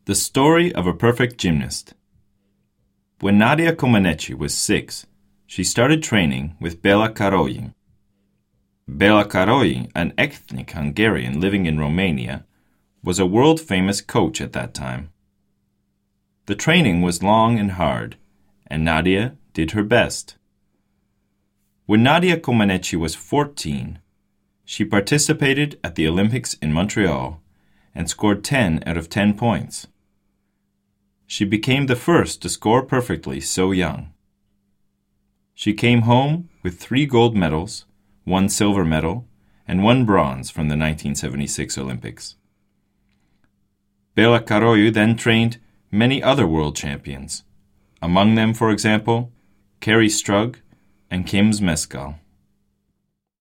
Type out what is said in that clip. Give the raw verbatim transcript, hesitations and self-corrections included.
The Story of a Perfect Gymnast. When Nadia Comaneci was six, she started training with Bela Karolying. Bela Karolying, an ethnic Hungarian living in Romania, was a world-famous coach at that time. The training was long and hard, and Nadia did her best. When Nadia Comaneci was fourteen, she participated at the Olympics in Montreal and scored ten out of ten points. She became the first to score perfectly so young. She came home with three gold medals, one silver medal, and one bronze from the nineteen seventy-six Olympics. Bela Karolying then trained many other world champions, among them, for example, Kerri Strug and Kim Zmeskal.